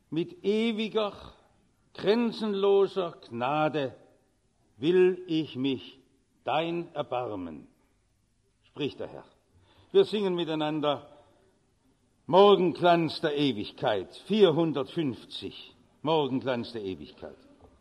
Mit ewiger, grenzenloser Gnade will ich mich dein erbarmen, spricht der Herr. Wir singen miteinander Morgenglanz der Ewigkeit, 450, Morgenglanz der Ewigkeit.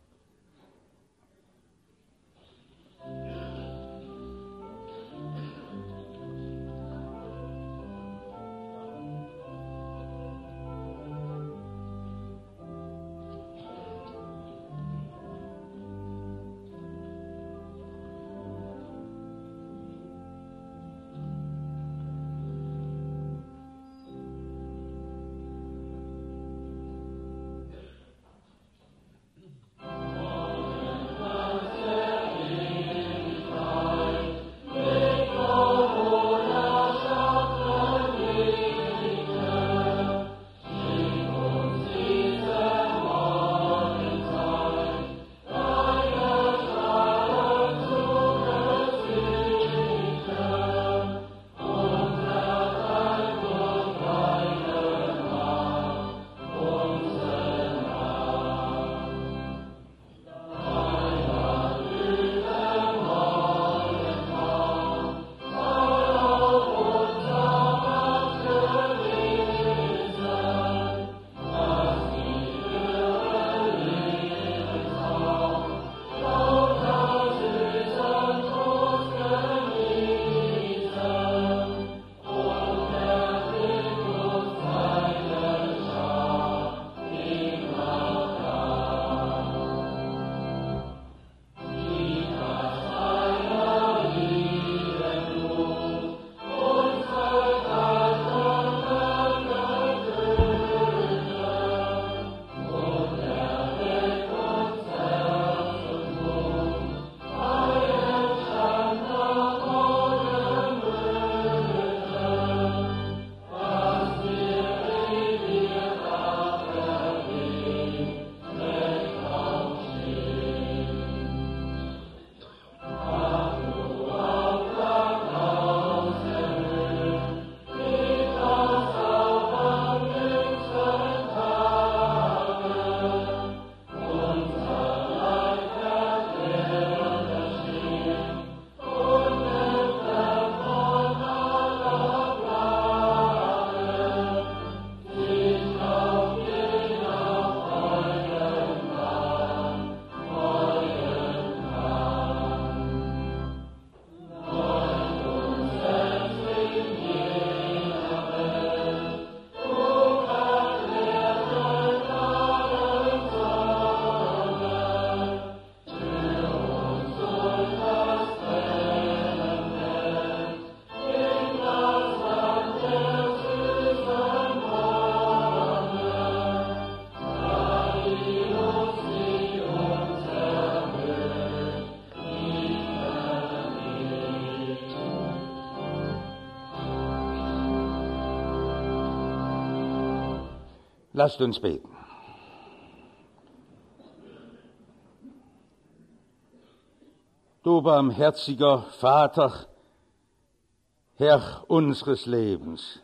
Lasst uns beten. Du barmherziger Vater, Herr unseres Lebens,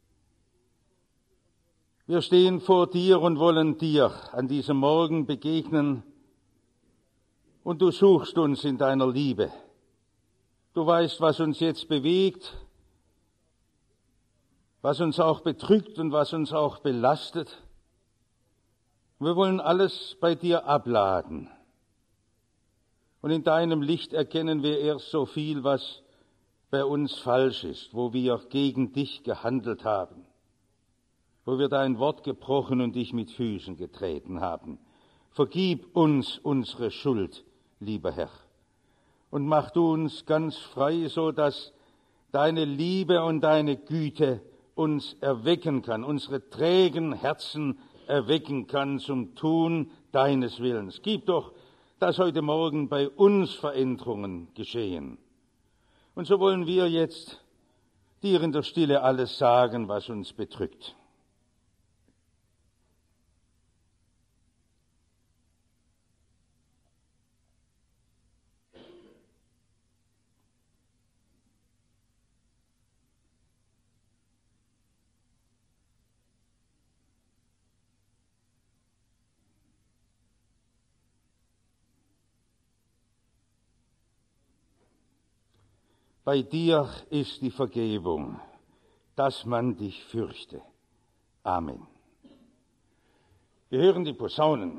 wir stehen vor dir und wollen dir an diesem Morgen begegnen, und du suchst uns in deiner Liebe. Du weißt, was uns jetzt bewegt, was uns auch bedrückt und was uns auch belastet. Wir wollen alles bei dir abladen. Und in deinem Licht erkennen wir erst so viel, was bei uns falsch ist, wo wir gegen dich gehandelt haben, wo wir dein Wort gebrochen und dich mit Füßen getreten haben. Vergib uns unsere Schuld, lieber Herr, und mach du uns ganz frei, so dass deine Liebe und deine Güte uns erwecken kann, unsere trägen Herzen erwecken kann zum Tun deines Willens. Gib doch, dass heute Morgen bei uns Veränderungen geschehen. Und so wollen wir jetzt dir in der Stille alles sagen, was uns bedrückt. Bei dir ist die Vergebung, dass man dich fürchte. Amen. Wir hören die Posaunen.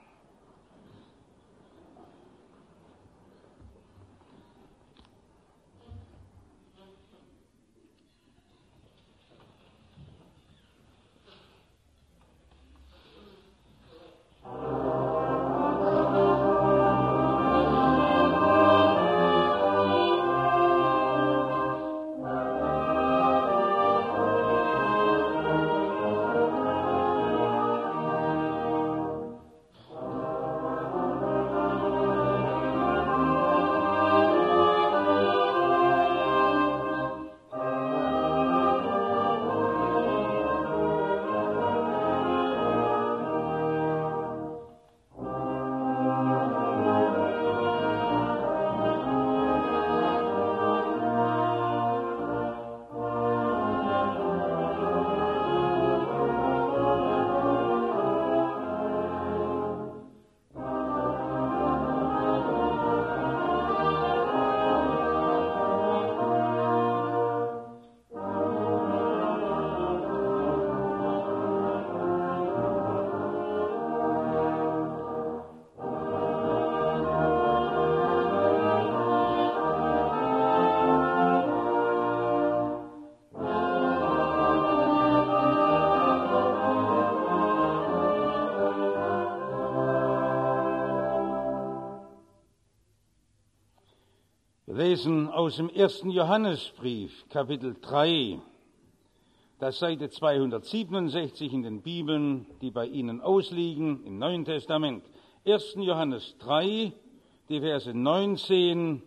Wir lesen aus dem 1. Johannesbrief, Kapitel 3, das Seite 267 in den Bibeln, die bei Ihnen ausliegen, im Neuen Testament. 1. Johannes 3, die Verse 19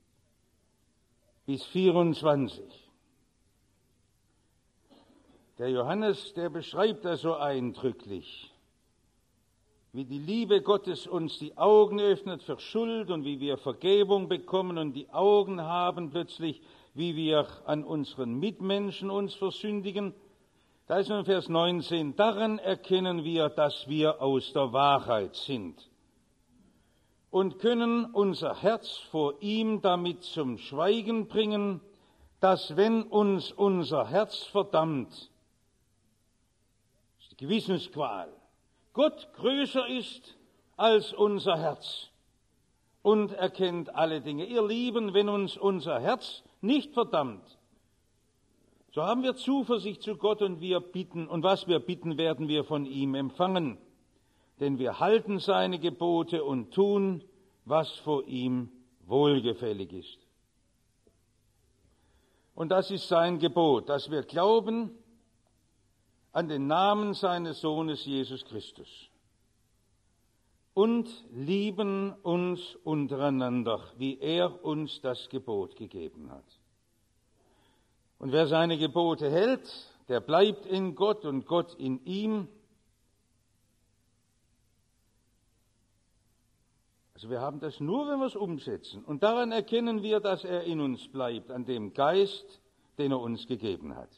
bis 24. Der Johannes, der beschreibt das so eindrücklich, wie die Liebe Gottes uns die Augen öffnet für Schuld und wie wir Vergebung bekommen und die Augen haben plötzlich, wie wir an unseren Mitmenschen uns versündigen. Da ist nun Vers 19, daran erkennen wir, dass wir aus der Wahrheit sind und können unser Herz vor ihm damit zum Schweigen bringen, dass wenn uns unser Herz verdammt, das ist die Gewissensqual, Gott größer ist als unser Herz und erkennt alle Dinge. Ihr Lieben, wenn uns unser Herz nicht verdammt, so haben wir Zuversicht zu Gott und wir bitten, und was wir bitten, werden wir von ihm empfangen. Denn wir halten seine Gebote und tun, was vor ihm wohlgefällig ist. Und das ist sein Gebot, dass wir glauben an den Namen seines Sohnes Jesus Christus und lieben uns untereinander, wie er uns das Gebot gegeben hat. Und wer seine Gebote hält, der bleibt in Gott und Gott in ihm. Also wir haben das nur, wenn wir es umsetzen. Und daran erkennen wir, dass er in uns bleibt, an dem Geist, den er uns gegeben hat.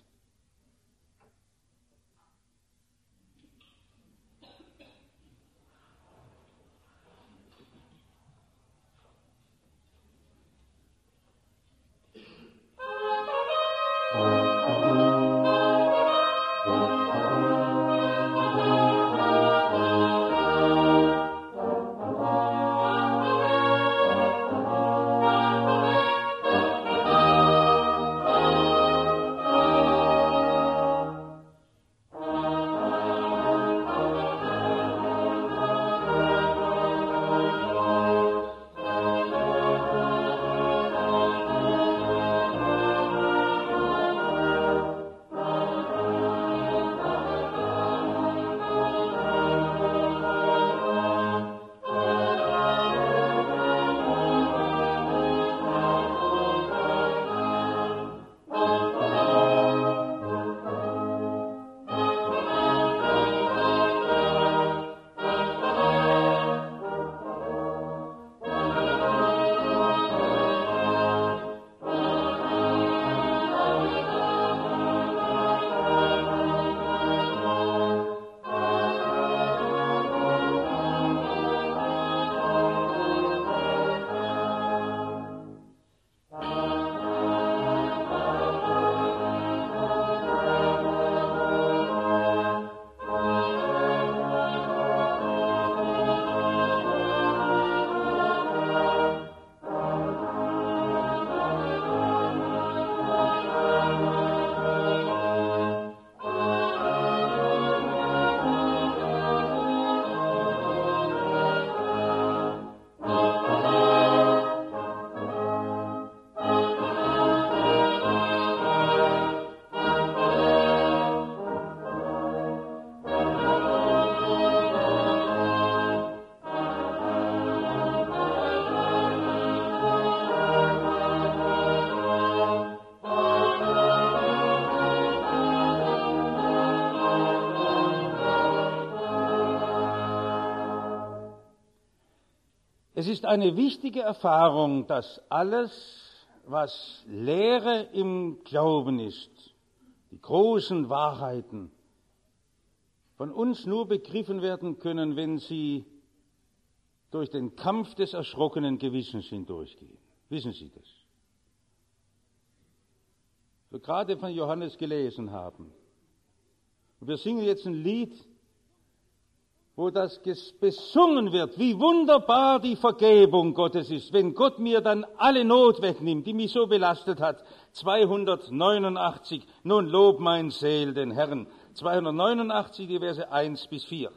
Es ist eine wichtige Erfahrung, dass alles, was Lehre im Glauben ist, die großen Wahrheiten, von uns nur begriffen werden können, wenn sie durch den Kampf des erschrockenen Gewissens hindurchgehen. Wissen Sie das? Wir gerade von Johannes gelesen haben. Und wir singen jetzt ein Lied, wo das besungen wird, wie wunderbar die Vergebung Gottes ist, wenn Gott mir dann alle Not wegnimmt, die mich so belastet hat. 289, nun lob mein Seel den Herrn. 289, die Verse 1 bis 4.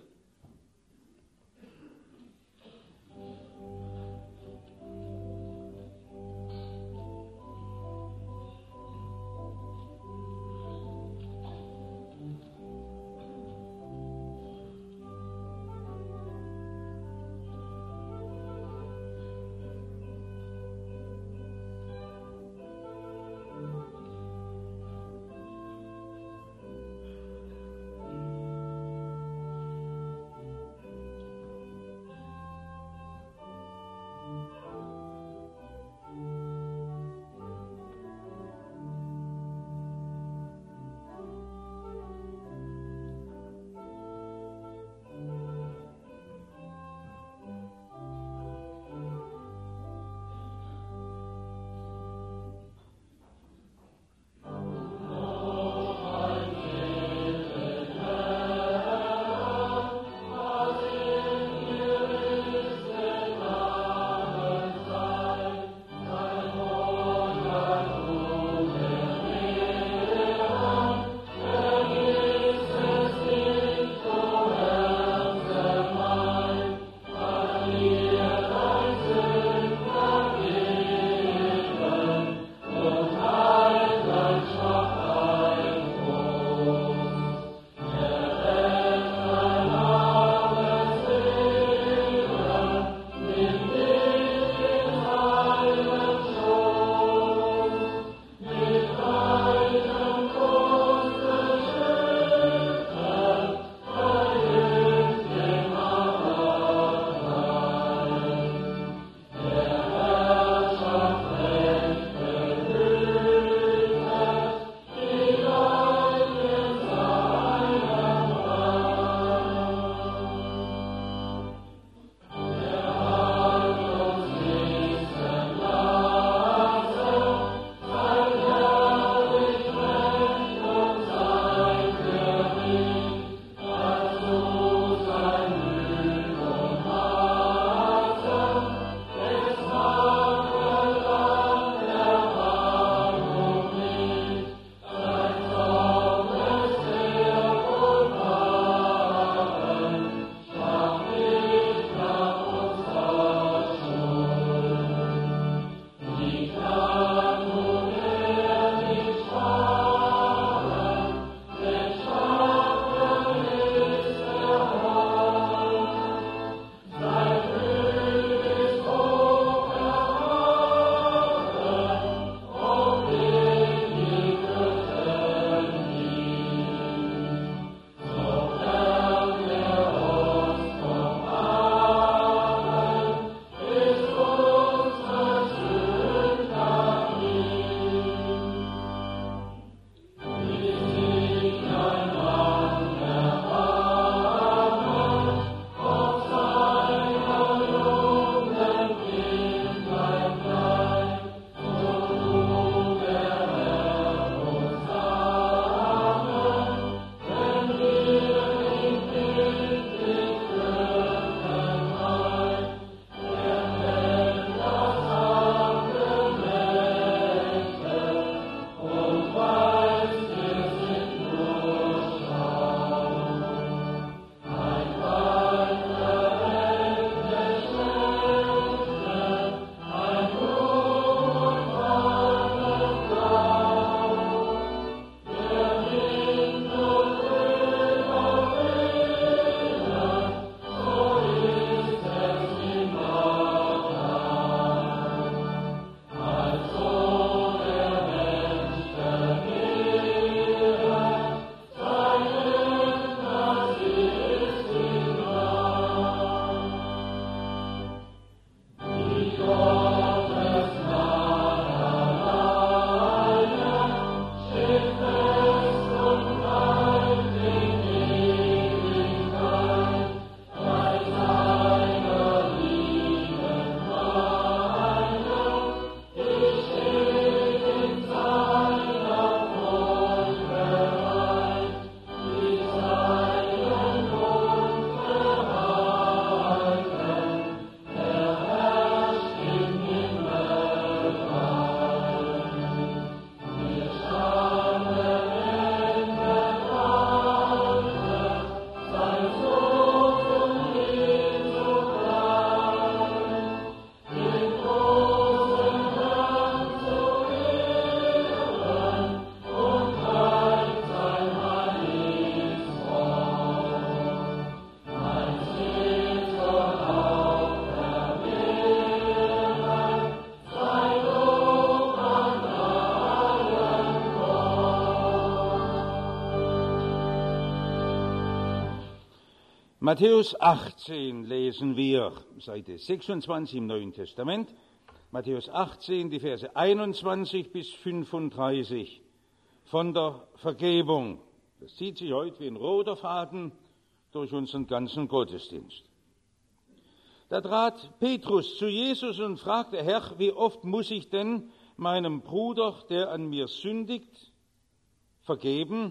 Matthäus 18 lesen wir, Seite 26 im Neuen Testament. Matthäus 18, die Verse 21 bis 35 von der Vergebung. Das zieht sich heute wie ein roter Faden durch unseren ganzen Gottesdienst. Da trat Petrus zu Jesus und fragte: Herr, wie oft muss ich denn meinem Bruder, der an mir sündigt, vergeben?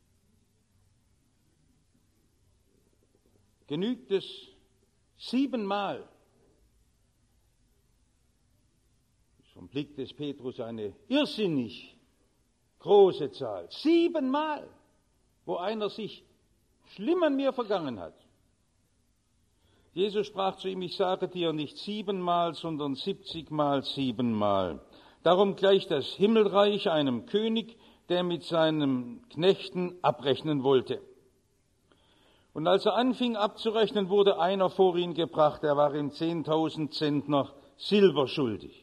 Genügt es 7-mal? Vom Blick des Petrus eine irrsinnig große Zahl. 7-mal, wo einer sich schlimm an mir vergangen hat. Jesus sprach zu ihm: Ich sage dir nicht 7-mal, sondern 70-mal 7-mal. Darum gleicht das Himmelreich einem König, der mit seinen Knechten abrechnen wollte. Und als er anfing abzurechnen, wurde einer vor ihn gebracht, der war ihm 10.000 Zentner Silber schuldig.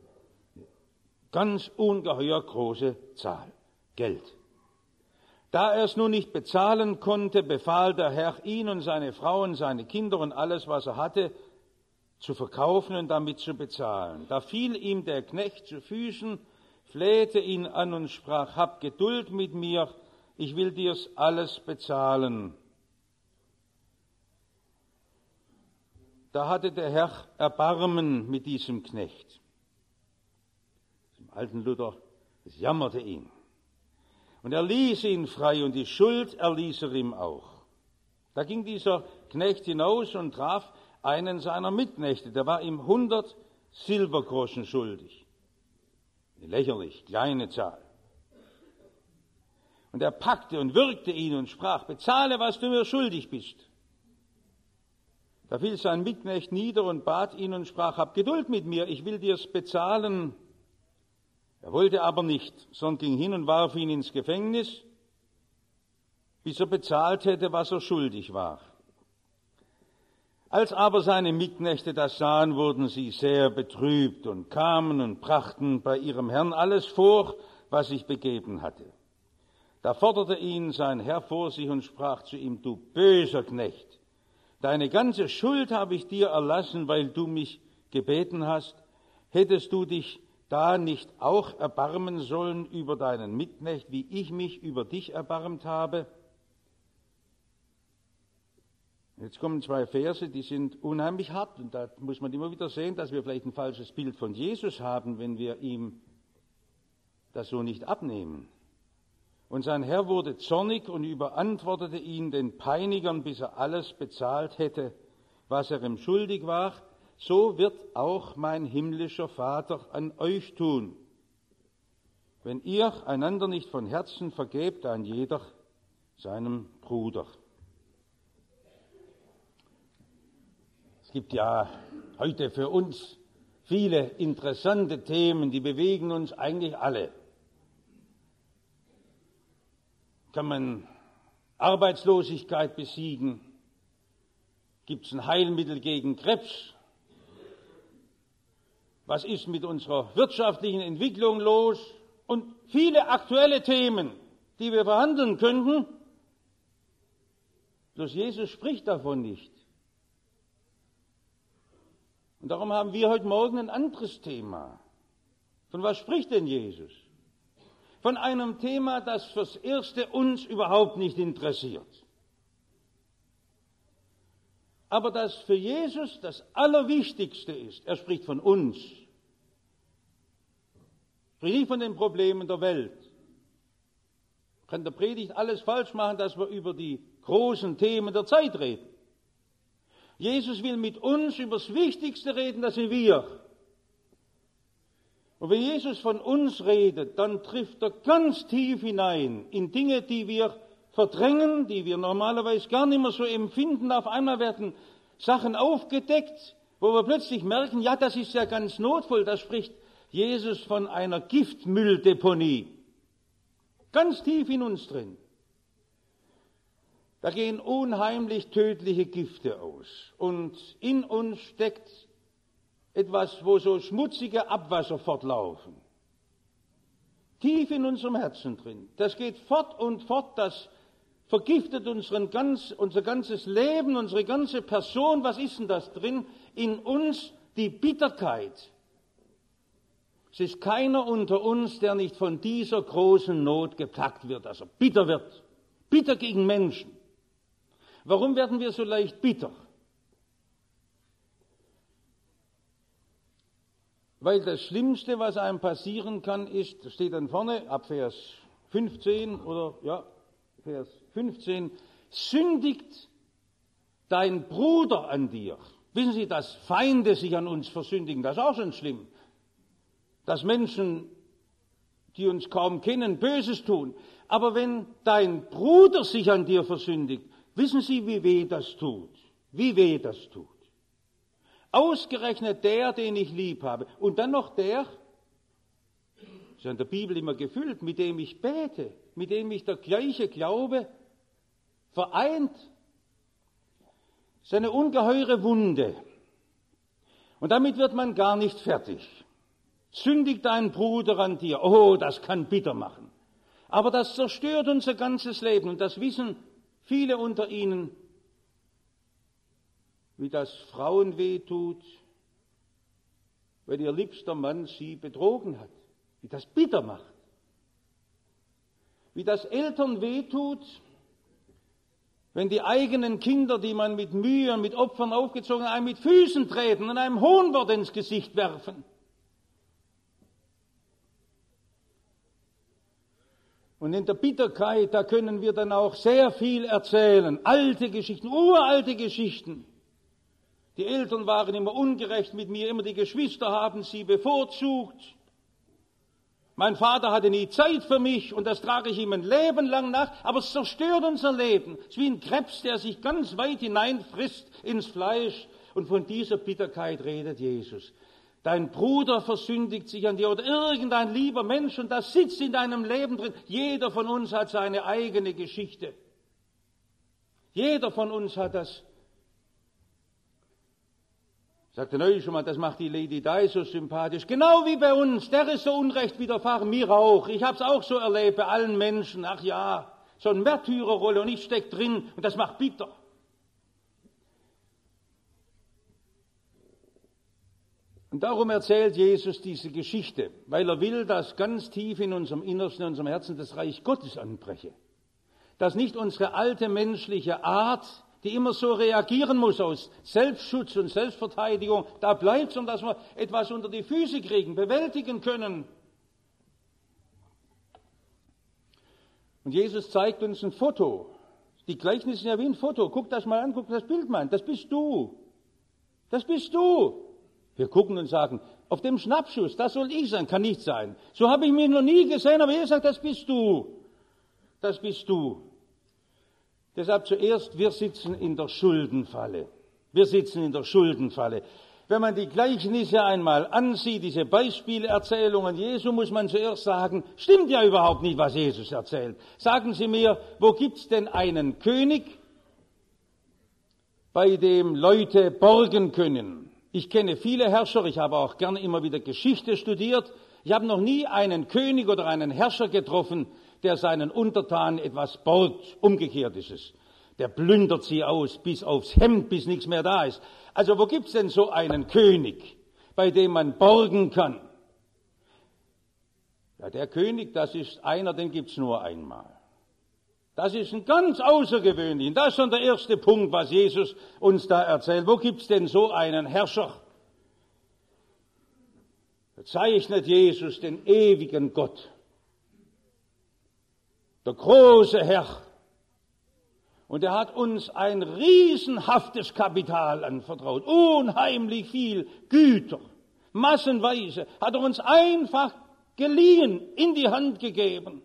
Ganz ungeheuer große Zahl Geld. Da er es nun nicht bezahlen konnte, befahl der Herr, ihn und seine Frau und seine Kinder und alles, was er hatte, zu verkaufen und damit zu bezahlen. Da fiel ihm der Knecht zu Füßen, flehte ihn an und sprach: Hab Geduld mit mir, ich will dir's alles bezahlen. Da hatte der Herr Erbarmen mit diesem Knecht. Im alten Luther, es jammerte ihn. Und er ließ ihn frei und die Schuld erließ er ihm auch. Da ging dieser Knecht hinaus und traf einen seiner Mitknechte, der war ihm 100 Silbergroschen schuldig. Eine lächerlich kleine Zahl. Und er packte und würgte ihn und sprach: Bezahle, was du mir schuldig bist. Da fiel sein Mitknecht nieder und bat ihn und sprach: Hab Geduld mit mir, ich will dir's bezahlen. Er wollte aber nicht, sondern ging hin und warf ihn ins Gefängnis, bis er bezahlt hätte, was er schuldig war. Als aber seine Mitknechte das sahen, wurden sie sehr betrübt und kamen und brachten bei ihrem Herrn alles vor, was sich begeben hatte. Da forderte ihn sein Herr vor sich und sprach zu ihm: Du böser Knecht, deine ganze Schuld habe ich dir erlassen, weil du mich gebeten hast. Hättest du dich da nicht auch erbarmen sollen über deinen Mitknecht, wie ich mich über dich erbarmt habe? Jetzt kommen 2 Verse, die sind unheimlich hart, und da muss man immer wieder sehen, dass wir vielleicht ein falsches Bild von Jesus haben, wenn wir ihm das so nicht abnehmen. Und sein Herr wurde zornig und überantwortete ihn den Peinigern, bis er alles bezahlt hätte, was er ihm schuldig war. So wird auch mein himmlischer Vater an euch tun, wenn ihr einander nicht von Herzen vergebt, ein jeder seinem Bruder. Es gibt ja heute für uns viele interessante Themen, die bewegen uns eigentlich alle. Kann man Arbeitslosigkeit besiegen? Gibt es ein Heilmittel gegen Krebs? Was ist mit unserer wirtschaftlichen Entwicklung los? Und viele aktuelle Themen, die wir verhandeln könnten. Bloß Jesus spricht davon nicht. Und darum haben wir heute Morgen ein anderes Thema. Von was spricht denn Jesus? Von einem Thema, das fürs Erste uns überhaupt nicht interessiert. Aber das für Jesus das Allerwichtigste ist. Er spricht von uns. Er spricht nicht von den Problemen der Welt. Man kann der Predigt alles falsch machen, dass wir über die großen Themen der Zeit reden. Jesus will mit uns über das Wichtigste reden, das sind wir. Und wenn Jesus von uns redet, dann trifft er ganz tief hinein in Dinge, die wir verdrängen, die wir normalerweise gar nicht mehr so empfinden. Auf einmal werden Sachen aufgedeckt, wo wir plötzlich merken, ja, das ist ja ganz notvoll. Da spricht Jesus von einer Giftmülldeponie. Ganz tief in uns drin. Da gehen unheimlich tödliche Gifte aus. Und in uns steckt etwas, wo so schmutzige Abwasser fortlaufen. Tief in unserem Herzen drin. Das geht fort und fort, das vergiftet unser ganzes Leben, unsere ganze Person. Was ist denn das drin? In uns die Bitterkeit. Es ist keiner unter uns, der nicht von dieser großen Not geplagt wird, also bitter wird. Bitter gegen Menschen. Warum werden wir so leicht bitter? Weil das Schlimmste, was einem passieren kann, ist, das steht dann vorne, ab Vers 15 oder, ja, Vers 15, sündigt dein Bruder an dir. Wissen Sie, dass Feinde sich an uns versündigen, das ist auch schon schlimm. Dass Menschen, die uns kaum kennen, Böses tun. Aber wenn dein Bruder sich an dir versündigt, wissen Sie, wie weh das tut? Wie weh das tut. Ausgerechnet der, den ich lieb habe. Und dann noch der, ist ja in der Bibel immer gefüllt, mit dem ich bete, mit dem ich der gleiche Glaube vereint. Das ist eine ungeheure Wunde. Und damit wird man gar nicht fertig. Sündigt dein Bruder an dir. Oh, das kann bitter machen. Aber das zerstört unser ganzes Leben. Und das wissen viele unter Ihnen, wie das Frauen wehtut, wenn ihr liebster Mann sie betrogen hat. Wie das bitter macht. Wie das Eltern wehtut, wenn die eigenen Kinder, die man mit Mühe und mit Opfern aufgezogen hat, einem mit Füßen treten und einem Hohnwort ins Gesicht werfen. Und in der Bitterkeit, da können wir dann auch sehr viel erzählen. Alte Geschichten, uralte Geschichten. Die Eltern waren immer ungerecht mit mir, immer die Geschwister haben sie bevorzugt. Mein Vater hatte nie Zeit für mich und das trage ich ihm ein Leben lang nach, aber es zerstört unser Leben. Es ist wie ein Krebs, der sich ganz weit hineinfrisst ins Fleisch. Und von dieser Bitterkeit redet Jesus. Dein Bruder versündigt sich an dir oder irgendein lieber Mensch und das sitzt in deinem Leben drin. Jeder von uns hat seine eigene Geschichte. Jeder von uns hat das. Ich sagte neulich schon mal, das macht die Lady Di so sympathisch. Genau wie bei uns, der ist so Unrecht widerfahren, mir auch. Ich habe es auch so erlebt bei allen Menschen. Ach ja, so eine Märtyrerrolle und ich stecke drin und das macht bitter. Und darum erzählt Jesus diese Geschichte, weil er will, dass ganz tief in unserem Innersten, in unserem Herzen das Reich Gottes anbreche. Dass nicht unsere alte menschliche Art, die immer so reagieren muss aus Selbstschutz und Selbstverteidigung, da bleibt, sondern dass wir etwas unter die Füße kriegen, bewältigen können. Und Jesus zeigt uns ein Foto. Die Gleichnisse sind ja wie ein Foto. Guck das mal an, guck das Bild mal an. Das bist du. Das bist du. Wir gucken und sagen, auf dem Schnappschuss, das soll ich sein, kann nicht sein. So habe ich mich noch nie gesehen, aber Jesus sagt, das bist du. Das bist du. Deshalb zuerst, wir sitzen in der Schuldenfalle. Wir sitzen in der Schuldenfalle. Wenn man die Gleichnisse einmal ansieht, diese Beispielerzählungen Jesu, muss man zuerst sagen, stimmt ja überhaupt nicht, was Jesus erzählt. Sagen Sie mir, wo gibt's denn einen König, bei dem Leute borgen können? Ich kenne viele Herrscher, ich habe auch gerne immer wieder Geschichte studiert. Ich habe noch nie einen König oder einen Herrscher getroffen, der seinen Untertanen etwas borgt. Umgekehrt ist es. Der plündert sie aus, bis aufs Hemd, bis nichts mehr da ist. Also wo gibt's denn so einen König, bei dem man borgen kann? Ja, der König, das ist einer, den gibt's nur einmal. Das ist ein ganz außergewöhnlich. Das ist schon der erste Punkt, was Jesus uns da erzählt. Wo gibt's denn so einen Herrscher? Da zeichnet Jesus den ewigen Gott. Der große Herr. Und er hat uns ein riesenhaftes Kapital anvertraut. Unheimlich viel Güter. Massenweise hat er uns einfach geliehen, in die Hand gegeben.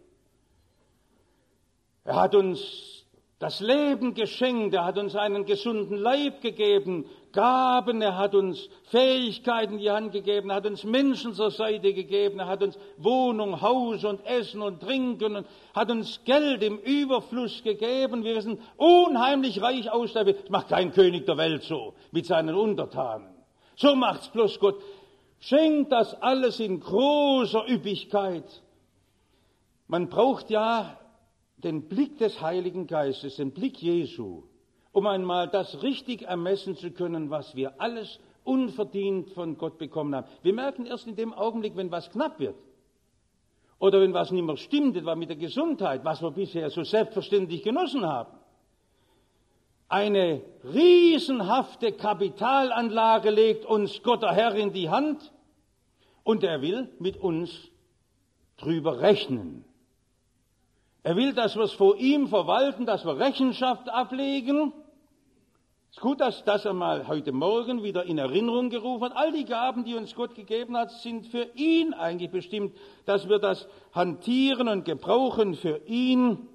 Er hat uns das Leben geschenkt, er hat uns einen gesunden Leib gegeben, Gaben, er hat uns Fähigkeiten in die Hand gegeben, er hat uns Menschen zur Seite gegeben, er hat uns Wohnung, Haus und Essen und Trinken und hat uns Geld im Überfluss gegeben. Wir sind unheimlich reich ausgestattet. Das macht kein König der Welt so, mit seinen Untertanen. So macht's bloß Gott. Schenkt das alles in großer Üppigkeit. Man braucht ja den Blick des Heiligen Geistes, den Blick Jesu, um einmal das richtig ermessen zu können, was wir alles unverdient von Gott bekommen haben. Wir merken erst in dem Augenblick, wenn was knapp wird oder wenn was nicht mehr stimmt, etwa mit der Gesundheit, was wir bisher so selbstverständlich genossen haben. Eine riesenhafte Kapitalanlage legt uns Gott der Herr in die Hand und er will mit uns drüber rechnen. Er will, dass wir es vor ihm verwalten, dass wir Rechenschaft ablegen. Es ist gut, dass das einmal heute Morgen wieder in Erinnerung gerufen hat. All die Gaben, die uns Gott gegeben hat, sind für ihn eigentlich bestimmt, dass wir das hantieren und gebrauchen für ihn.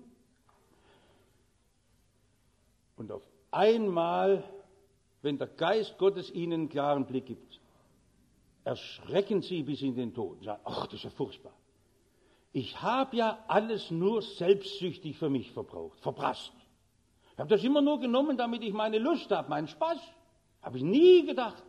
Und auf einmal, wenn der Geist Gottes ihnen einen klaren Blick gibt, erschrecken sie bis in den Tod und sagen, ach, das ist ja furchtbar. Ich habe ja alles nur selbstsüchtig für mich verprasst. Ich habe das immer nur genommen, damit ich meine Lust habe, meinen Spaß. Habe ich nie gedacht,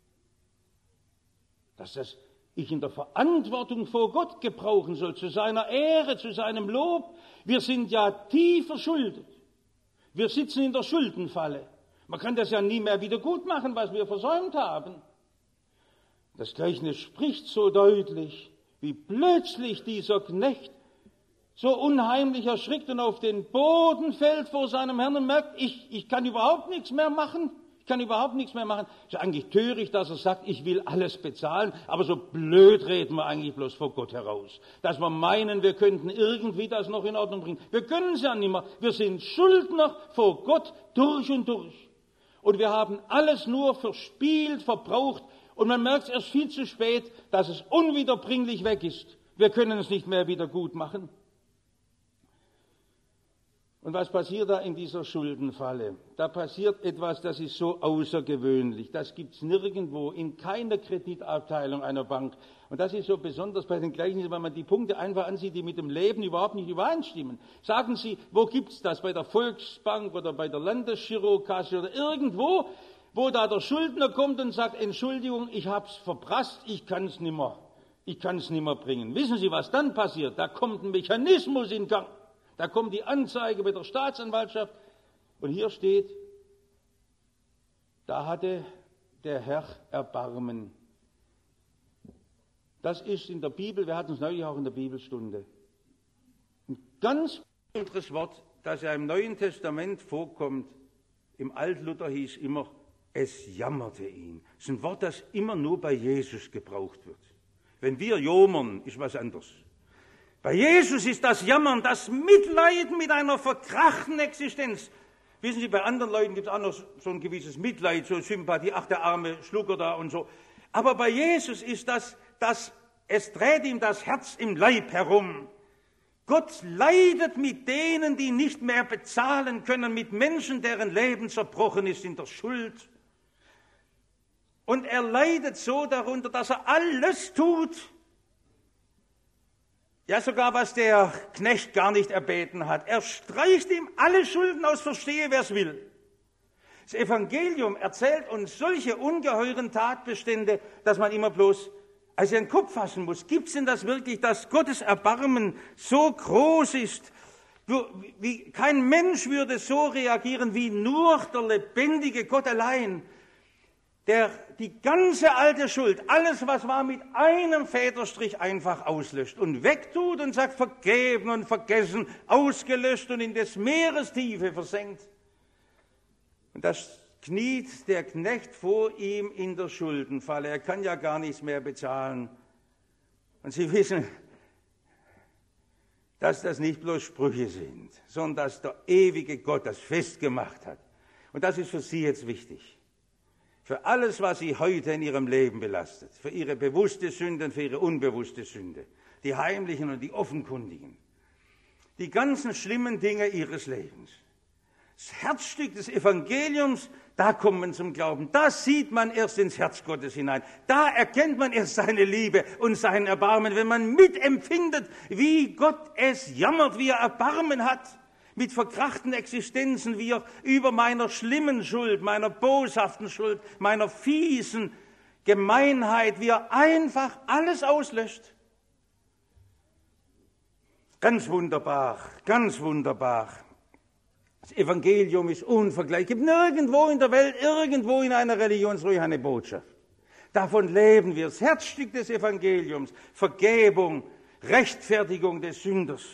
dass das ich in der Verantwortung vor Gott gebrauchen soll, zu seiner Ehre, zu seinem Lob. Wir sind ja tief verschuldet. Wir sitzen in der Schuldenfalle. Man kann das ja nie mehr wieder gut machen, was wir versäumt haben. Das Gleichnis spricht so deutlich, wie plötzlich dieser Knecht so unheimlich erschrickt und auf den Boden fällt vor seinem Herrn und merkt, ich kann überhaupt nichts mehr machen. Es ist eigentlich töricht, dass er sagt, ich will alles bezahlen, aber so blöd reden wir eigentlich bloß vor Gott heraus. Dass wir meinen, wir könnten irgendwie das noch in Ordnung bringen. Wir können es ja nicht mehr. Wir sind Schuldner vor Gott durch und durch. Und wir haben alles nur verspielt, verbraucht. Und man merkt es erst viel zu spät, dass es unwiederbringlich weg ist. Wir können es nicht mehr wieder gut machen. Und was passiert da in dieser Schuldenfalle? Da passiert etwas, das ist so außergewöhnlich. Das gibt es nirgendwo, in keiner Kreditabteilung einer Bank. Und das ist so besonders bei den Gleichnissen, weil man die Punkte einfach ansieht, die mit dem Leben überhaupt nicht übereinstimmen. Sagen Sie, wo gibt es das? Bei der Volksbank oder bei der Landesgirokasse oder irgendwo, wo da der Schuldner kommt und sagt, Entschuldigung, ich hab's verprasst, ich kann's nimmer bringen. Wissen Sie, was dann passiert? Da kommt ein Mechanismus in Gang. Da kommt die Anzeige bei der Staatsanwaltschaft und hier steht, da hatte der Herr Erbarmen. Das ist in der Bibel, wir hatten es neulich auch in der Bibelstunde. Ein ganz anderes Wort, das ja im Neuen Testament vorkommt. Im Altluther hieß immer, es jammerte ihn. Das ist ein Wort, das immer nur bei Jesus gebraucht wird. Wenn wir jammern, ist was anderes. Bei Jesus ist das Jammern, das Mitleiden mit einer verkrachten Existenz. Wissen Sie, bei anderen Leuten gibt es auch noch so ein gewisses Mitleid, so Sympathie, ach, der arme Schlucker da und so. Aber bei Jesus ist es dreht ihm das Herz im Leib herum. Gott leidet mit denen, die nicht mehr bezahlen können, mit Menschen, deren Leben zerbrochen ist in der Schuld. Und er leidet so darunter, dass er alles tut, ja sogar was der Knecht gar nicht erbeten hat. Er streicht ihm alle Schulden aus, verstehe, wer es will. Das Evangelium erzählt uns solche ungeheuren Tatbestände, dass man immer bloß den Kopf fassen muss. Gibt es denn das wirklich, dass Gottes Erbarmen so groß ist? Wie kein Mensch würde so reagieren, wie nur der lebendige Gott allein, der die ganze alte Schuld, alles was war, mit einem Federstrich einfach auslöscht und wegtut und sagt, vergeben und vergessen, ausgelöscht und in des Meeres Tiefe versenkt. Und das kniet der Knecht vor ihm in der Schuldenfalle. Er kann ja gar nichts mehr bezahlen. Und Sie wissen, dass das nicht bloß Sprüche sind, sondern dass der ewige Gott das festgemacht hat. Und das ist für Sie jetzt wichtig. Für alles, was Sie heute in Ihrem Leben belastet, für Ihre bewusste Sünde und für Ihre unbewusste Sünde, die heimlichen und die offenkundigen, die ganzen schlimmen Dinge Ihres Lebens. Das Herzstück des Evangeliums, da kommt man zum Glauben. Da sieht man erst ins Herz Gottes hinein. Da erkennt man erst seine Liebe und sein Erbarmen, wenn man mitempfindet, wie Gott es jammert, wie er Erbarmen hat mit verkrachten Existenzen, wie er über meiner schlimmen Schuld, meiner boshaften Schuld, meiner fiesen Gemeinheit, wie er einfach alles auslöscht. Ganz wunderbar, ganz wunderbar. Das Evangelium ist unvergleichlich. Es gibt nirgendwo in der Welt, irgendwo in einer Religionsruhe eine Botschaft. Davon leben wir. Das Herzstück des Evangeliums, Vergebung, Rechtfertigung des Sünders.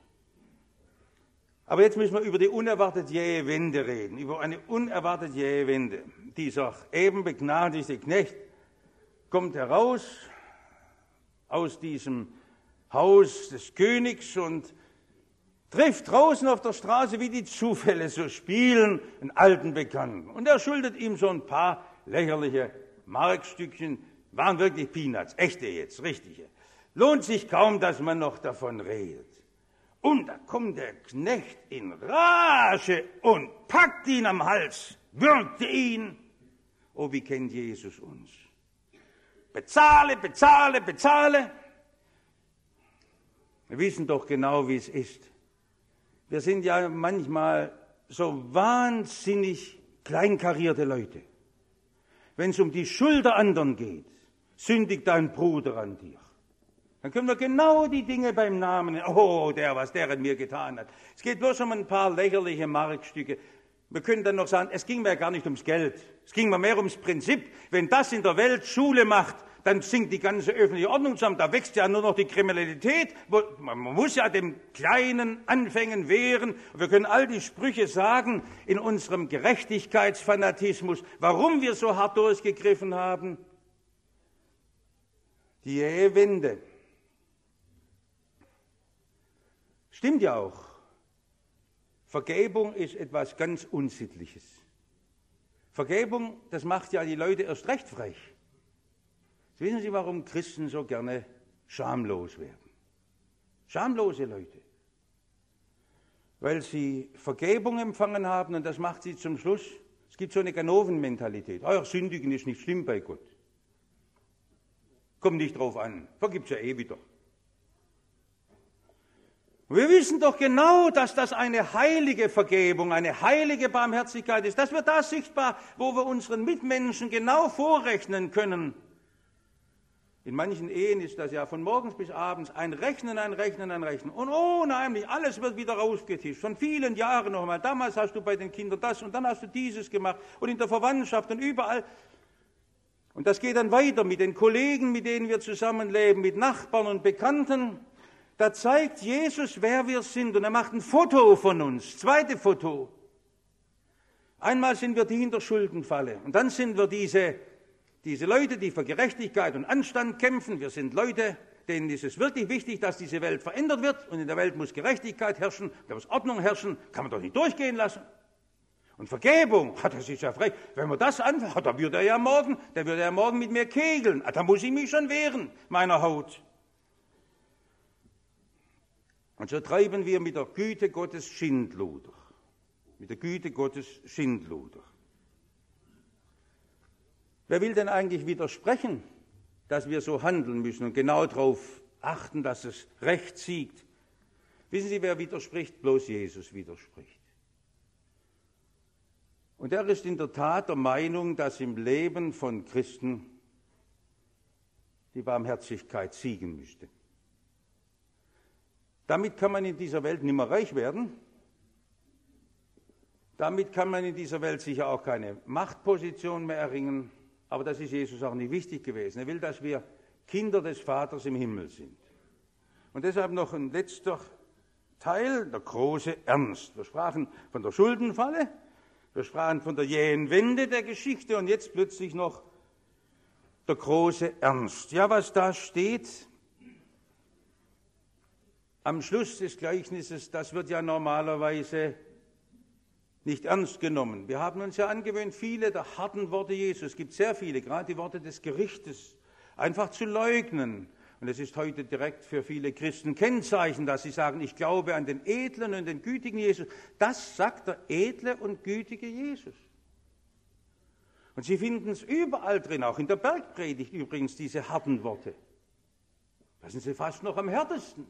Aber jetzt müssen wir über die unerwartet jähe Wende reden, über eine unerwartet jähe Wende. Dieser eben begnadigte Knecht kommt heraus aus diesem Haus des Königs und trifft draußen auf der Straße, wie die Zufälle so spielen, einen alten Bekannten. Und er schuldet ihm so ein paar lächerliche Markstückchen, waren wirklich Peanuts, echte jetzt, richtige. Lohnt sich kaum, dass man noch davon redet. Und da kommt der Knecht in Rage und packt ihn am Hals, würgte ihn. Oh, wie kennt Jesus uns? Bezahle, bezahle, bezahle. Wir wissen doch genau, wie es ist. Wir sind ja manchmal so wahnsinnig kleinkarierte Leute. Wenn es um die Schuld der anderen geht, sündigt dein Bruder an dir. Dann können wir genau die Dinge beim Namen nennen. Oh, was der an mir getan hat. Es geht bloß um ein paar lächerliche Markstücke. Wir können dann noch sagen, es ging mir ja gar nicht ums Geld. Es ging mir mehr ums Prinzip. Wenn das in der Welt Schule macht, dann sinkt die ganze öffentliche Ordnung zusammen. Da wächst ja nur noch die Kriminalität. Man muss ja dem kleinen Anfängen wehren. Wir können all die Sprüche sagen in unserem Gerechtigkeitsfanatismus, warum wir so hart durchgegriffen haben. Die jähe Wende. Stimmt ja auch. Vergebung ist etwas ganz Unsittliches. Vergebung, das macht ja die Leute erst recht frech. Wissen Sie, warum Christen so gerne schamlos werden? Schamlose Leute. Weil sie Vergebung empfangen haben und das macht sie zum Schluss. Es gibt so eine Ganoven-Mentalität. Ach, sündigen ist nicht schlimm bei Gott. Kommt nicht drauf an. Vergibt's ja eh wieder. Wir wissen doch genau, dass das eine heilige Vergebung, eine heilige Barmherzigkeit ist. Das wird da sichtbar, wo wir unseren Mitmenschen genau vorrechnen können. In manchen Ehen ist das ja von morgens bis abends ein Rechnen, ein Rechnen, ein Rechnen. Und unheimlich, alles wird wieder rausgetischt. Von vielen Jahren noch einmal. Damals hast du bei den Kindern das und dann hast du dieses gemacht. Und in der Verwandtschaft und überall. Und das geht dann weiter mit den Kollegen, mit denen wir zusammenleben, mit Nachbarn und Bekannten. Da zeigt Jesus, wer wir sind. Und er macht ein Foto von uns. Zweite Foto. Einmal sind wir die in der Schuldenfalle. Und dann sind wir diese Leute, die für Gerechtigkeit und Anstand kämpfen. Wir sind Leute, denen ist es wirklich wichtig, dass diese Welt verändert wird. Und in der Welt muss Gerechtigkeit herrschen, da muss Ordnung herrschen. Kann man doch nicht durchgehen lassen. Und Vergebung, das ist ja frech. Wenn man das anfängt, der würde ja morgen mit mir kegeln. Da muss ich mich schon wehren, meiner Haut. Und so treiben wir mit der Güte Gottes Schindluder. Mit der Güte Gottes Schindluder. Wer will denn eigentlich widersprechen, dass wir so handeln müssen und genau darauf achten, dass das Recht siegt? Wissen Sie, wer widerspricht? Bloß Jesus widerspricht. Und er ist in der Tat der Meinung, dass im Leben von Christen die Barmherzigkeit siegen müsste. Damit kann man in dieser Welt nicht mehr reich werden. Damit kann man in dieser Welt sicher auch keine Machtposition mehr erringen. Aber das ist Jesus auch nicht wichtig gewesen. Er will, dass wir Kinder des Vaters im Himmel sind. Und deshalb noch ein letzter Teil, der große Ernst. Wir sprachen von der Schuldenfalle, wir sprachen von der jähen Wende der Geschichte und jetzt plötzlich noch der große Ernst. Ja, was da steht am Schluss des Gleichnisses, das wird ja normalerweise nicht ernst genommen. Wir haben uns ja angewöhnt, viele der harten Worte Jesu, es gibt sehr viele, gerade die Worte des Gerichtes, einfach zu leugnen. Und es ist heute direkt für viele Christen Kennzeichen, dass sie sagen, ich glaube an den edlen und den gütigen Jesus. Das sagt der edle und gütige Jesus. Und Sie finden es überall drin, auch in der Bergpredigt übrigens, diese harten Worte. Da sind sie fast noch am härtesten.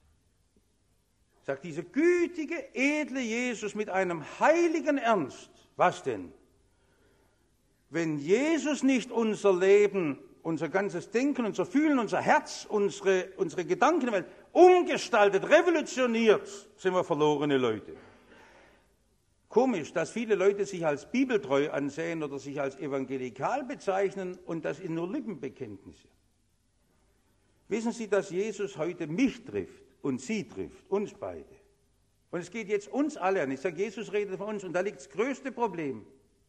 Sagt dieser gütige, edle Jesus mit einem heiligen Ernst. Was denn? Wenn Jesus nicht unser Leben unser ganzes Denken, unser Fühlen, unser Herz, unsere Gedankenwelt umgestaltet, revolutioniert, sind wir verlorene Leute. Komisch, dass viele Leute sich als bibeltreu ansehen oder sich als evangelikal bezeichnen und das in nur Lippenbekenntnisse. Wissen Sie, dass Jesus heute mich trifft und Sie trifft, uns beide. Und es geht jetzt uns alle an. Ich sage, Jesus redet von uns und da liegt das größte Problem.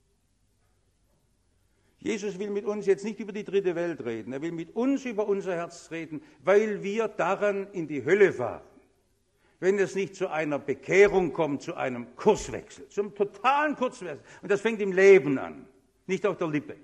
Jesus will mit uns jetzt nicht über die dritte Welt reden, er will mit uns über unser Herz reden, weil wir daran in die Hölle fahren. Wenn es nicht zu einer Bekehrung kommt, zu einem Kurswechsel, zum totalen Kurswechsel. Und das fängt im Leben an, nicht auf der Lippe.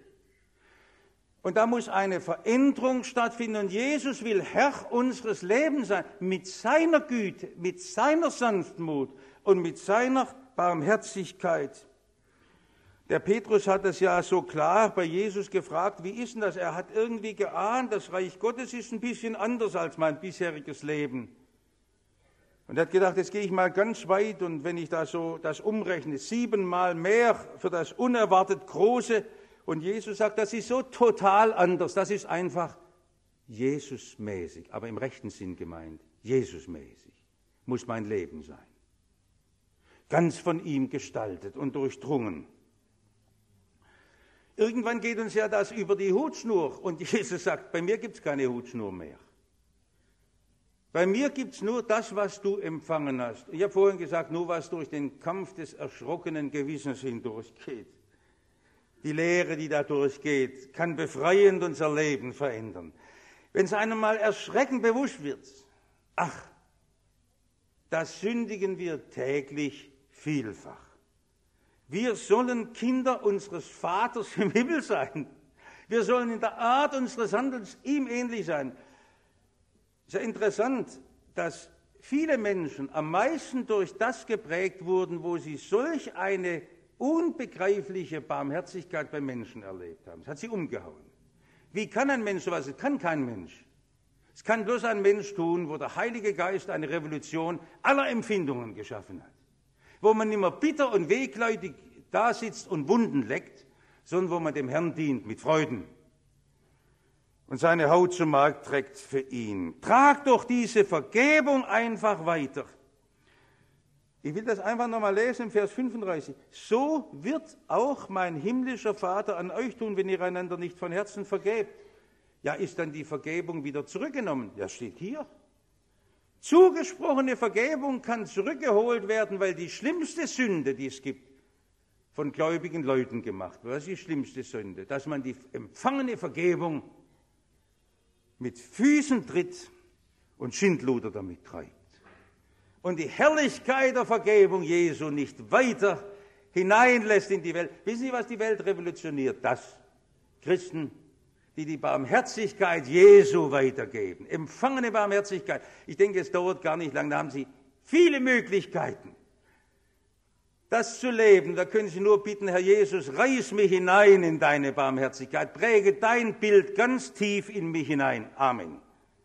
Und da muss eine Veränderung stattfinden und Jesus will Herr unseres Lebens sein, mit seiner Güte, mit seiner Sanftmut und mit seiner Barmherzigkeit. Der Petrus hat es ja so klar bei Jesus gefragt, wie ist denn das? Er hat irgendwie geahnt, das Reich Gottes ist ein bisschen anders als mein bisheriges Leben. Und er hat gedacht, jetzt gehe ich mal ganz weit und wenn ich da so das umrechne, 7-mal mehr für das unerwartet Große. Und Jesus sagt, das ist so total anders, das ist einfach Jesusmäßig, aber im rechten Sinn gemeint, Jesusmäßig muss mein Leben sein. Ganz von ihm gestaltet und durchdrungen. Irgendwann geht uns ja das über die Hutschnur und Jesus sagt, bei mir gibt es keine Hutschnur mehr. Bei mir gibt es nur das, was du empfangen hast. Ich habe vorhin gesagt, nur was durch den Kampf des erschrockenen Gewissens hindurchgeht. Die Lehre, die da durchgeht, kann befreiend unser Leben verändern. Wenn es einem mal erschreckend bewusst wird, ach, da sündigen wir täglich vielfach. Wir sollen Kinder unseres Vaters im Himmel sein. Wir sollen in der Art unseres Handelns ihm ähnlich sein. Es ist ja interessant, dass viele Menschen am meisten durch das geprägt wurden, wo sie solch eine unbegreifliche Barmherzigkeit bei Menschen erlebt haben. Es hat sie umgehauen. Wie kann ein Mensch sowas? Es kann kein Mensch. Es kann bloß ein Mensch tun, wo der Heilige Geist eine Revolution aller Empfindungen geschaffen hat. Wo man nicht mehr bitter und wehleidig da sitzt und Wunden leckt, sondern wo man dem Herrn dient mit Freuden und seine Haut zum Markt trägt für ihn. Trag doch diese Vergebung einfach weiter. Ich will das einfach nochmal lesen im Vers 35. So wird auch mein himmlischer Vater an euch tun, wenn ihr einander nicht von Herzen vergebt. Ja, ist dann die Vergebung wieder zurückgenommen? Ja, steht hier. Zugesprochene Vergebung kann zurückgeholt werden, weil die schlimmste Sünde, die es gibt, von gläubigen Leuten gemacht wird. Was ist die schlimmste Sünde? Dass man die empfangene Vergebung mit Füßen tritt und Schindluder damit treibt. Und die Herrlichkeit der Vergebung Jesu nicht weiter hineinlässt in die Welt. Wissen Sie, was die Welt revolutioniert? Das. Christen, die die Barmherzigkeit Jesu weitergeben. Empfangene Barmherzigkeit. Ich denke, es dauert gar nicht lange, da haben Sie viele Möglichkeiten, das zu leben. Da können Sie nur bitten, Herr Jesus, reiß mich hinein in deine Barmherzigkeit. Präge dein Bild ganz tief in mich hinein. Amen.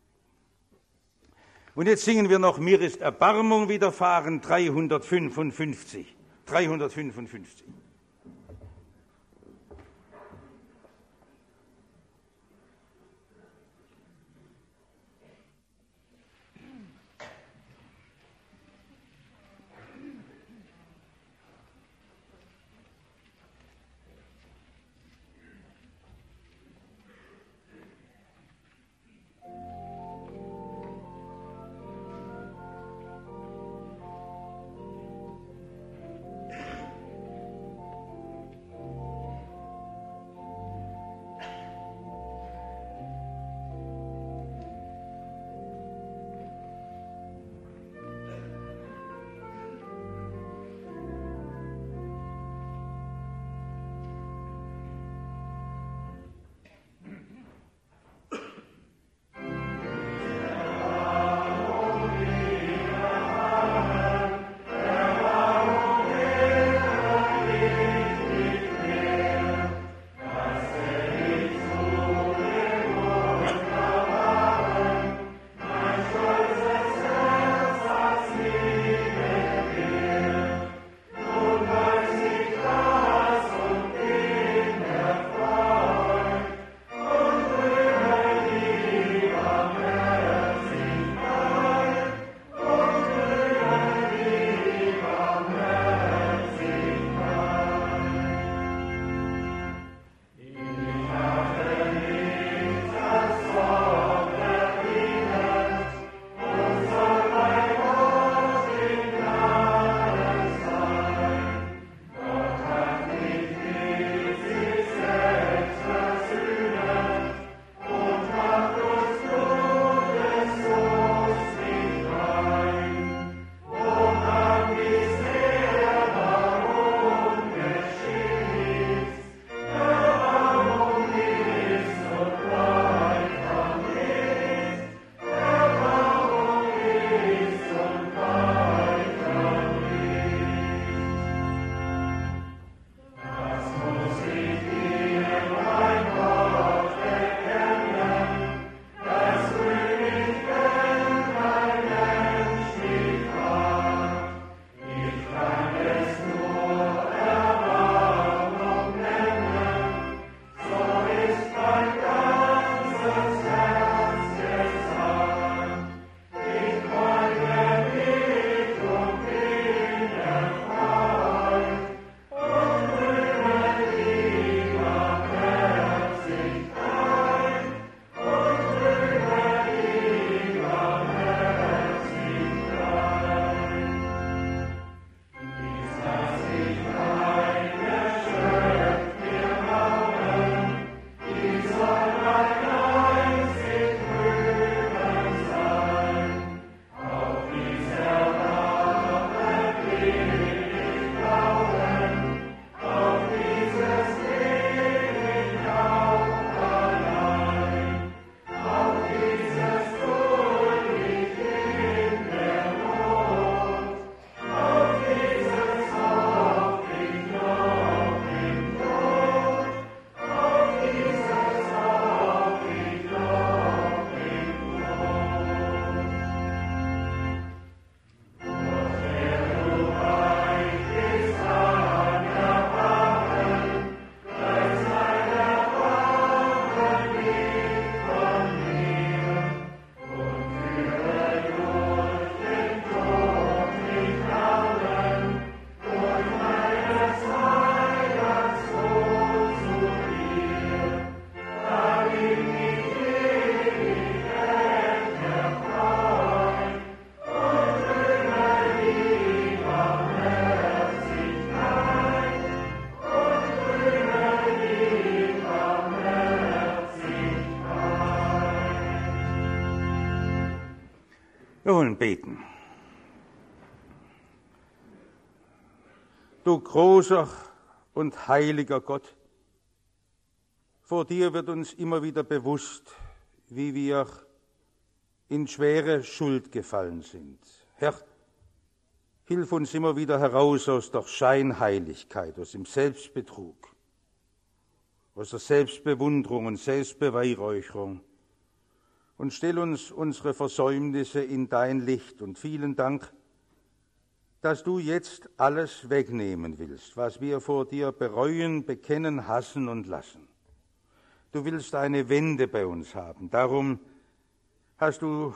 Und jetzt singen wir noch, mir ist Erbarmung widerfahren, 355. 355. Wir wollen beten. Du großer und heiliger Gott, vor dir wird uns immer wieder bewusst, wie wir in schwere Schuld gefallen sind. Herr, hilf uns immer wieder heraus aus der Scheinheiligkeit, aus dem Selbstbetrug, aus der Selbstbewunderung und Selbstbeweihräucherung und stell uns unsere Versäumnisse in dein Licht. Und vielen Dank, dass du jetzt alles wegnehmen willst, was wir vor dir bereuen, bekennen, hassen und lassen. Du willst eine Wende bei uns haben. Darum hast du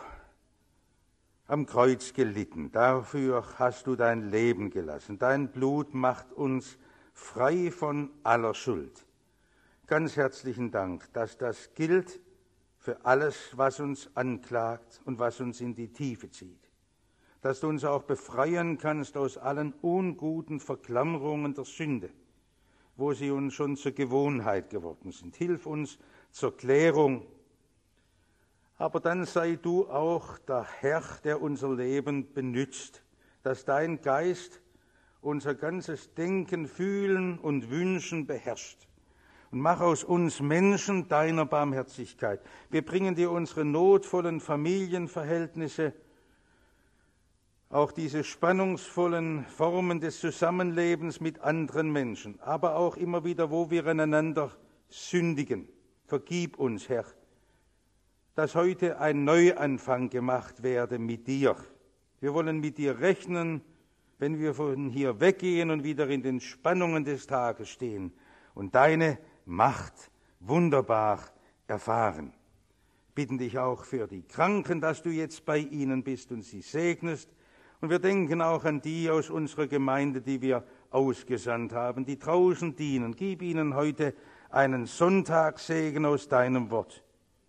am Kreuz gelitten. Dafür hast du dein Leben gelassen. Dein Blut macht uns frei von aller Schuld. Ganz herzlichen Dank, dass das gilt für alles, was uns anklagt und was uns in die Tiefe zieht. Dass du uns auch befreien kannst aus allen unguten Verklammerungen der Sünde, wo sie uns schon zur Gewohnheit geworden sind. Hilf uns zur Klärung. Aber dann sei du auch der Herr, der unser Leben benützt, dass dein Geist unser ganzes Denken, Fühlen und Wünschen beherrscht. Und mach aus uns Menschen deiner Barmherzigkeit. Wir bringen dir unsere notvollen Familienverhältnisse, auch diese spannungsvollen Formen des Zusammenlebens mit anderen Menschen, aber auch immer wieder, wo wir aneinander sündigen. Vergib uns, Herr, dass heute ein Neuanfang gemacht werde mit dir. Wir wollen mit dir rechnen, wenn wir von hier weggehen und wieder in den Spannungen des Tages stehen und deine Macht wunderbar erfahren. Bitten dich auch für die Kranken, dass du jetzt bei ihnen bist und sie segnest. Und wir denken auch an die aus unserer Gemeinde, die wir ausgesandt haben, die draußen dienen. Gib ihnen heute einen Sonntagssegen aus deinem Wort.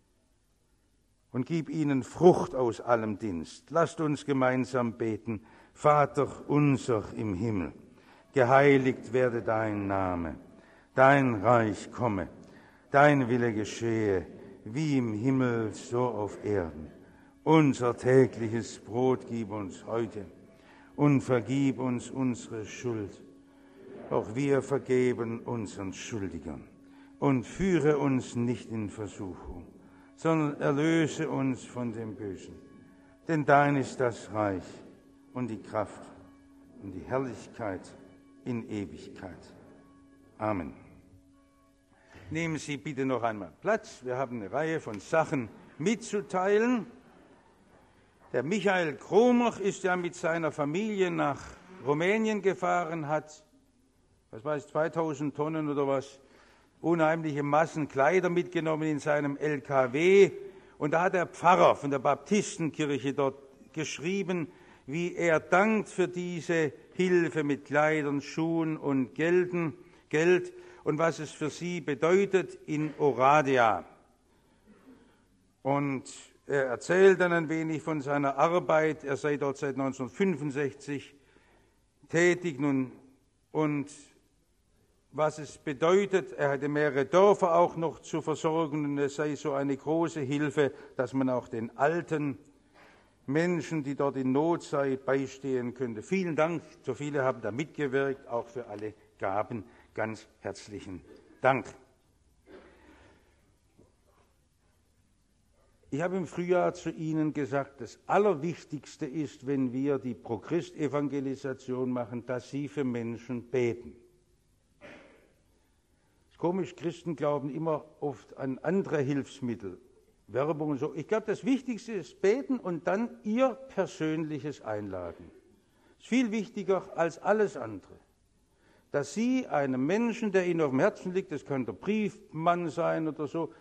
Und gib ihnen Frucht aus allem Dienst. Lasst uns gemeinsam beten. Vater unser im Himmel, geheiligt werde dein Name. Dein Reich komme, dein Wille geschehe, wie im Himmel, so auf Erden. Unser tägliches Brot gib uns heute und vergib uns unsere Schuld. Auch wir vergeben unseren Schuldigern. Und führe uns nicht in Versuchung, sondern erlöse uns von dem Bösen. Denn dein ist das Reich und die Kraft und die Herrlichkeit in Ewigkeit. Amen. Nehmen Sie bitte noch einmal Platz. Wir haben eine Reihe von Sachen mitzuteilen. Der Michael Kromer ist ja mit seiner Familie nach Rumänien gefahren, hat, 2000 Tonnen oder was, unheimliche Massen Kleider mitgenommen in seinem LKW. Und da hat der Pfarrer von der Baptistenkirche dort geschrieben, wie er dankt für diese Hilfe mit Kleidern, Schuhen und Geld und was es für sie bedeutet in Oradea. Und er erzählt dann ein wenig von seiner Arbeit. Er sei dort seit 1965 tätig und was es bedeutet. Er hatte mehrere Dörfer auch noch zu versorgen und es sei so eine große Hilfe, dass man auch den alten Menschen, die dort in Not sei, beistehen könnte. Vielen Dank, so viele haben da mitgewirkt, auch für alle Gaben. Ganz herzlichen Dank. Ich habe im Frühjahr zu Ihnen gesagt, das Allerwichtigste ist, wenn wir die Pro-Christ-Evangelisation machen, dass Sie für Menschen beten. Es ist komisch, Christen glauben immer oft an andere Hilfsmittel, Werbung und so. Ich glaube, das Wichtigste ist beten und dann Ihr persönliches Einladen. Das ist viel wichtiger als alles andere. Dass Sie einem Menschen, der Ihnen auf dem Herzen liegt, das kann der Briefmann sein oder so,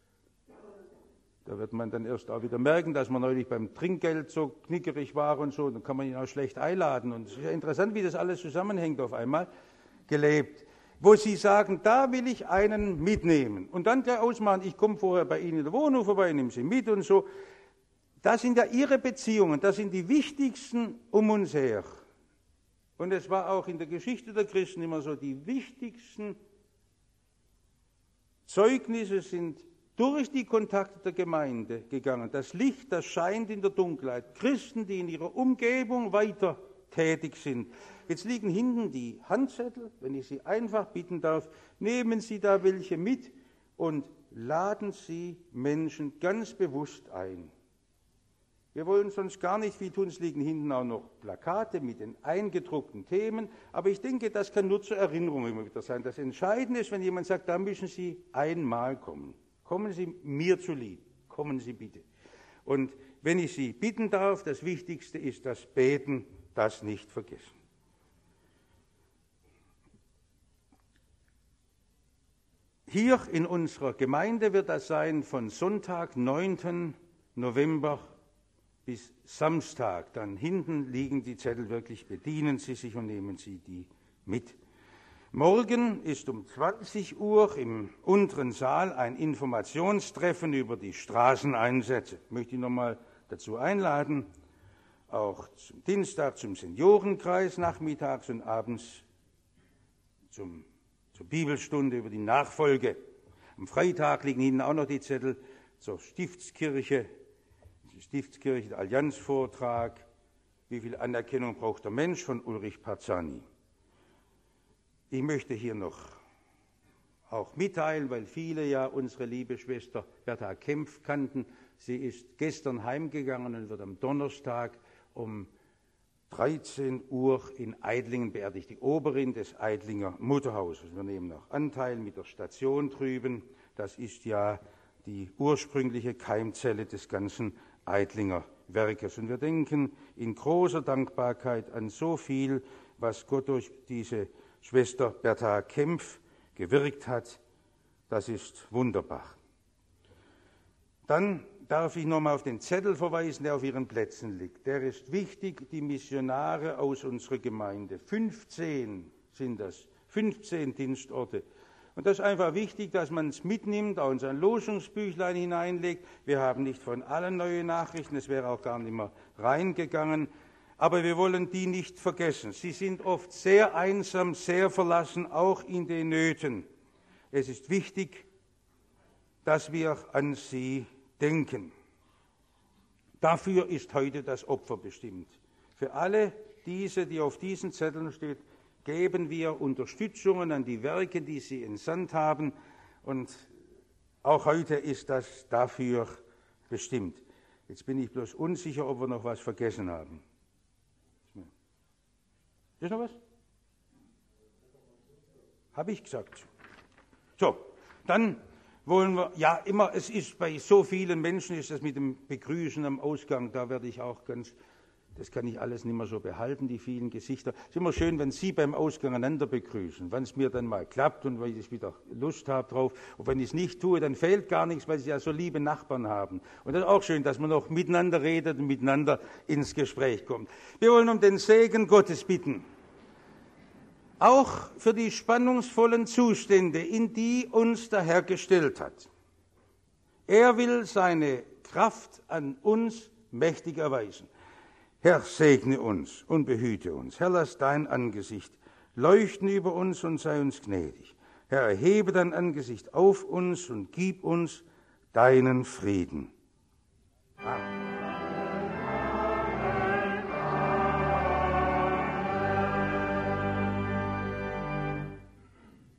da wird man dann erst auch wieder merken, dass man neulich beim Trinkgeld so knickerig war und so, dann kann man ihn auch schlecht einladen. Und es ist ja interessant, wie das alles zusammenhängt auf einmal, gelebt. Wo Sie sagen, da will ich einen mitnehmen. Und dann gleich ausmachen, ich komme vorher bei Ihnen in der Wohnung vorbei, nehme Sie mit und so. Das sind ja Ihre Beziehungen, das sind die wichtigsten um uns her. Und es war auch in der Geschichte der Christen immer so, die wichtigsten Zeugnisse sind durch die Kontakte der Gemeinde gegangen. Das Licht, das scheint in der Dunkelheit. Christen, die in ihrer Umgebung weiter tätig sind. Jetzt liegen hinten die Handzettel, wenn ich Sie einfach bitten darf, nehmen Sie da welche mit und laden Sie Menschen ganz bewusst ein. Wir wollen sonst gar nicht viel tun, es liegen hinten auch noch Plakate mit den eingedruckten Themen, aber ich denke, das kann nur zur Erinnerung immer wieder sein. Das Entscheidende ist, wenn jemand sagt, da müssen Sie einmal kommen. Kommen Sie mir zulieb, kommen Sie bitte. Und wenn ich Sie bitten darf, das Wichtigste ist das Beten, das nicht vergessen. Hier in unserer Gemeinde wird das sein von Sonntag, 9. November bis Samstag. Dann hinten liegen die Zettel wirklich, bedienen Sie sich und nehmen Sie die mit. Morgen ist um 20 Uhr im unteren Saal ein Informationstreffen über die Straßeneinsätze. Ich möchte ich nochmal dazu einladen, auch zum Dienstag zum Seniorenkreis nachmittags und abends zur Bibelstunde über die Nachfolge. Am Freitag liegen Ihnen auch noch die Zettel zur Stiftskirche, der Allianzvortrag, wie viel Anerkennung braucht der Mensch von Ulrich Parzani. Ich möchte hier noch auch mitteilen, weil viele ja unsere liebe Schwester Bertha Kempf kannten. Sie ist gestern heimgegangen und wird am Donnerstag um 13 Uhr in Eidlingen beerdigt, die Oberin des Eidlinger Mutterhauses. Wir nehmen auch Anteil mit der Station drüben. Das ist ja die ursprüngliche Keimzelle des ganzen Eidlinger Werkes. Und wir denken in großer Dankbarkeit an so viel, was Gott durch diese Schwester Bertha Kempf gewirkt hat. Das ist wunderbar. Dann darf ich nochmal auf den Zettel verweisen, der auf Ihren Plätzen liegt. Der ist wichtig, die Missionare aus unserer Gemeinde. 15 sind das, 15 Dienstorte. Und das ist einfach wichtig, dass man es mitnimmt, auch in sein Losungsbüchlein hineinlegt. Wir haben nicht von allen neue Nachrichten, es wäre auch gar nicht mehr reingegangen. Aber wir wollen die nicht vergessen. Sie sind oft sehr einsam, sehr verlassen, auch in den Nöten. Es ist wichtig, dass wir an sie denken. Dafür ist heute das Opfer bestimmt. Für alle diese, die auf diesen Zetteln stehen, geben wir Unterstützungen an die Werke, die sie entsandt haben. Und auch heute ist das dafür bestimmt. Jetzt bin ich bloß unsicher, ob wir noch was vergessen haben. Ist noch was? Habe ich gesagt. So, dann wollen wir, ja immer, es ist bei so vielen Menschen, ist das mit dem Begrüßen am Ausgang, da werde ich auch ganz, das kann ich alles nicht mehr so behalten, die vielen Gesichter. Es ist immer schön, wenn Sie beim Ausgang einander begrüßen, wenn es mir dann mal klappt und weil ich wieder Lust habe drauf. Und wenn ich es nicht tue, dann fehlt gar nichts, weil Sie ja so liebe Nachbarn haben. Und das ist auch schön, dass man noch miteinander redet und miteinander ins Gespräch kommt. Wir wollen um den Segen Gottes bitten. Auch für die spannungsvollen Zustände, in die uns der Herr gestellt hat. Er will seine Kraft an uns mächtig erweisen. Herr, segne uns und behüte uns. Herr, lass dein Angesicht leuchten über uns und sei uns gnädig. Herr, erhebe dein Angesicht auf uns und gib uns deinen Frieden. Amen.